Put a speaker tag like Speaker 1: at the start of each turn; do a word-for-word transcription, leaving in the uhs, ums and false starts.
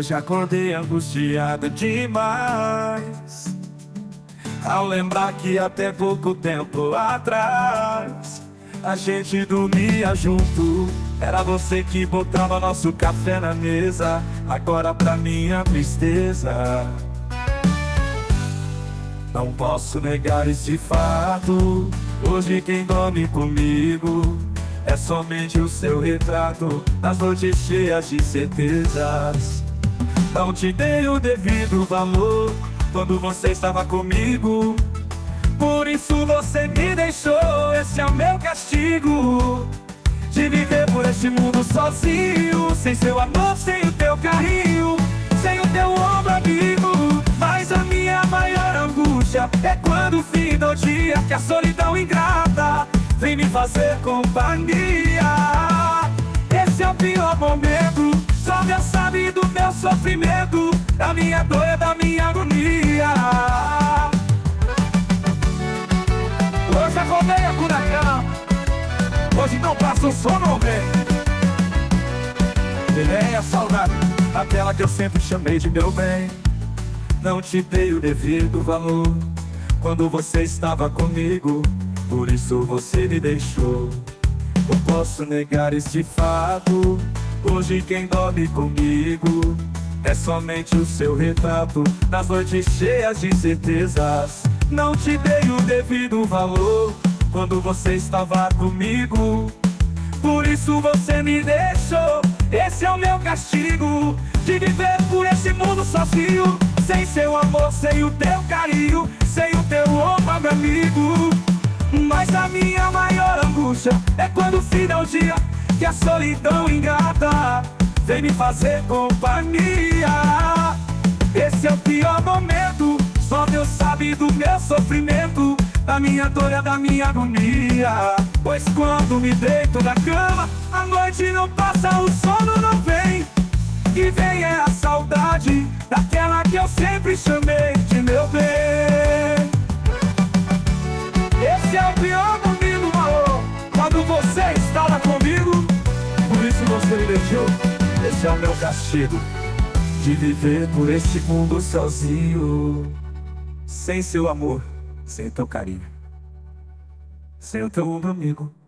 Speaker 1: Hoje acordei angustiado demais, ao lembrar que até pouco tempo atrás a gente dormia junto. Era você que botava nosso café na mesa. Agora pra minha tristeza, não posso negar esse fato. Hoje quem dorme comigo é somente o seu retrato, nas noites cheias de certezas. Não te dei o devido valor quando você estava comigo, por isso você me deixou. Esse é o meu castigo, de viver por este mundo sozinho, sem seu amor, sem o teu carinho, sem o teu ombro amigo. Mas a minha maior angústia é quando finda o dia que a solidão ingrata vem me fazer companhia. Esse é o pior momento, só Deus sabe do meu sofrimento, da minha dor e da minha agonia. Hoje acordei a furacão, hoje não passa o sono, bem. Terei a saudade, aquela que eu sempre chamei de meu bem. Não te dei o devido valor quando você estava comigo, por isso você me deixou. Não posso negar este fato. Hoje quem dorme comigo é somente o seu retrato, nas noites cheias de certezas. Não te dei o devido valor quando você estava comigo, por isso você me deixou. Esse é o meu castigo, de viver por esse mundo sozinho, sem seu amor, sem o teu carinho, sem o teu ombro amigo. Mas a minha maior angústia é quando finda o dia que a solidão ingrata vem me fazer companhia. Esse é o pior momento, só Deus sabe do meu sofrimento, da minha dor e da minha agonia. Pois quando me deito na cama, a noite não passa, o sono não vem. E vem é a saudade daquela que eu sempre chamei de meu bem. Esse é o pior momento, amor, quando você estava comigo, por isso você me deixou. Esse é o meu castigo, de viver por este mundo sozinho, sem seu amor, sem teu carinho, sem o teu ombro amigo.